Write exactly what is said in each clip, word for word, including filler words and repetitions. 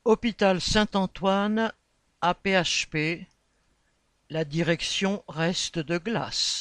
Hôpital Saint-Antoine, A P H P, la direction reste de glace.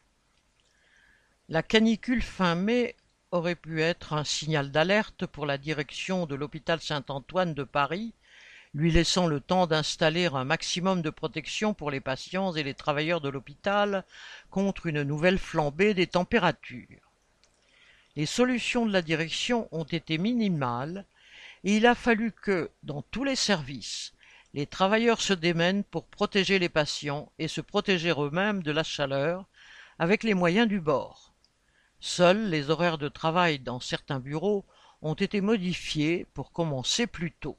La canicule fin mai aurait pu être un signal d'alerte pour la direction de l'hôpital Saint-Antoine de Paris, lui laissant le temps d'installer un maximum de protection pour les patients et les travailleurs de l'hôpital contre une nouvelle flambée des températures. Les solutions de la direction ont été minimales et il a fallu que, dans tous les services, les travailleurs se démènent pour protéger les patients et se protéger eux-mêmes de la chaleur avec les moyens du bord. Seuls les horaires de travail dans certains bureaux ont été modifiés pour commencer plus tôt.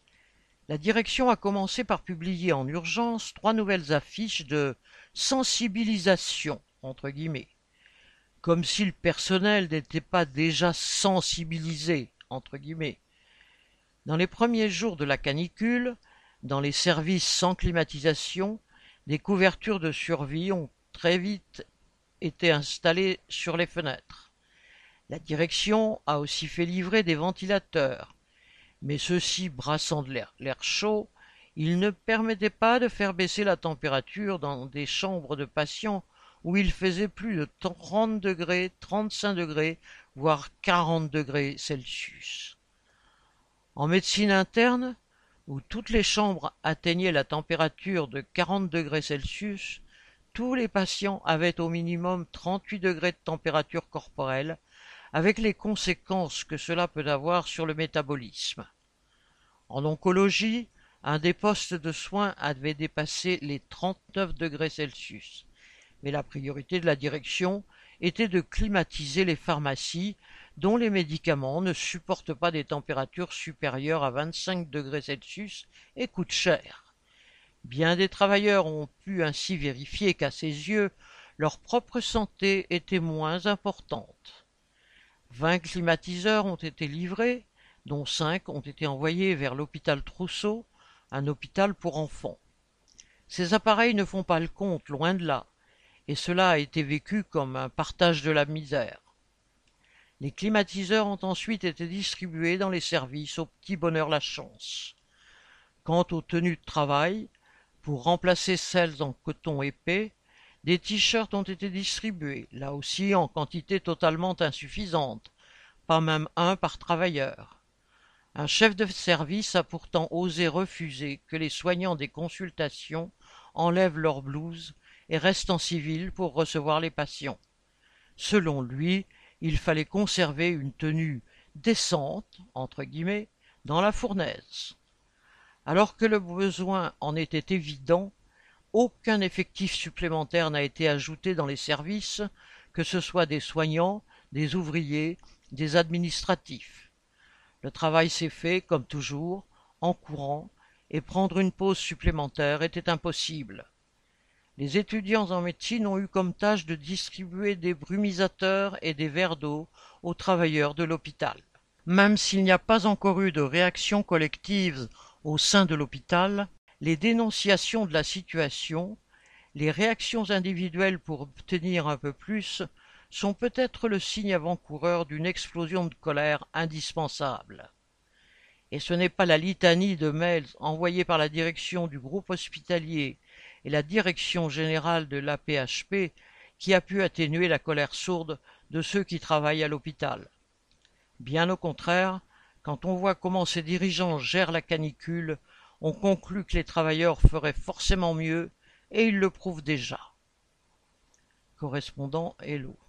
La direction a commencé par publier en urgence trois nouvelles affiches de sensibilisation, entre guillemets, comme si le personnel n'était pas déjà sensibilisé, entre guillemets. Dans les premiers jours de la canicule, dans les services sans climatisation, des couvertures de survie ont très vite été installées sur les fenêtres. La direction a aussi fait livrer des ventilateurs, mais ceux-ci brassant de l'air, l'air chaud, ils ne permettaient pas de faire baisser la température dans des chambres de patients où il faisait plus de trente degrés, trente-cinq degrés, voire quarante degrés Celsius. En médecine interne, où toutes les chambres atteignaient la température de quarante degrés Celsius, tous les patients avaient au minimum trente-huit degrés de température corporelle, avec les conséquences que cela peut avoir sur le métabolisme. En oncologie, un des postes de soins avait dépassé les trente-neuf degrés Celsius, mais la priorité de la direction était de climatiser les pharmacies dont les médicaments ne supportent pas des températures supérieures à vingt-cinq degrés Celsius et coûtent cher. Bien des travailleurs ont pu ainsi vérifier qu'à ses yeux, leur propre santé était moins importante. Vingt climatiseurs ont été livrés, dont cinq ont été envoyés vers l'hôpital Trousseau, un hôpital pour enfants. Ces appareils ne font pas le compte, loin de là, et cela a été vécu comme un partage de la misère. Les climatiseurs ont ensuite été distribués dans les services au petit bonheur la chance. Quant aux tenues de travail, pour remplacer celles en coton épais, des t-shirts ont été distribués, là aussi en quantité totalement insuffisante, pas même un par travailleur. Un chef de service a pourtant osé refuser que les soignants des consultations enlèvent leur blouse et restent en civil pour recevoir les patients. Selon lui, il fallait conserver une tenue décente, entre guillemets, dans la fournaise. Alors que le besoin en était évident, aucun effectif supplémentaire n'a été ajouté dans les services, que ce soit des soignants, des ouvriers, des administratifs. Le travail s'est fait, comme toujours, en courant, et prendre une pause supplémentaire était impossible. Les étudiants en médecine ont eu comme tâche de distribuer des brumisateurs et des verres d'eau aux travailleurs de l'hôpital. Même s'il n'y a pas encore eu de réaction collective au sein de l'hôpital, les dénonciations de la situation, les réactions individuelles pour obtenir un peu plus, sont peut-être le signe avant-coureur d'une explosion de colère indispensable. Et ce n'est pas la litanie de mails envoyés par la direction du groupe hospitalier et la direction générale de l'A P H P qui a pu atténuer la colère sourde de ceux qui travaillent à l'hôpital. Bien au contraire, quand on voit comment ces dirigeants gèrent la canicule, on conclut que les travailleurs feraient forcément mieux, et ils le prouvent déjà. Correspondant Hello.